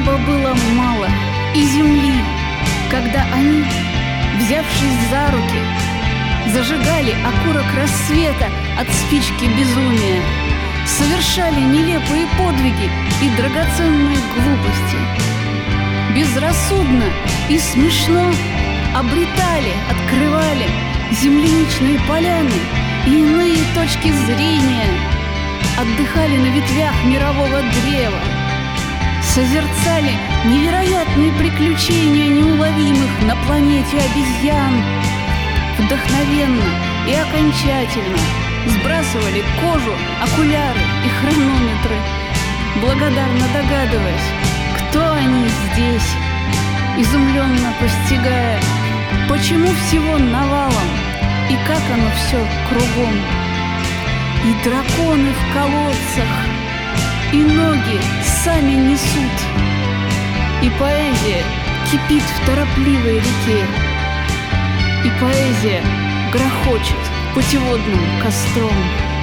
Неба было мало и земли, когда они, взявшись за руки, зажигали окурок рассвета от спички безумия, совершали нелепые подвиги и драгоценные глупости. Безрассудно и смешно обретали, открывали земляничные поляны и иные точки зрения, отдыхали на ветвях мирового древа, созерцали невероятные приключения неуловимых на планете обезьян, вдохновенно и окончательно сбрасывали кожу, окуляры и хронометры, благодарно догадываясь, кто они здесь, изумленно постигая, почему всего навалом и как оно все кругом. И драконы в колодцах, и ноги сами несут, и поэзия кипит в торопливой реке, и поэзия грохочет путеводным костром.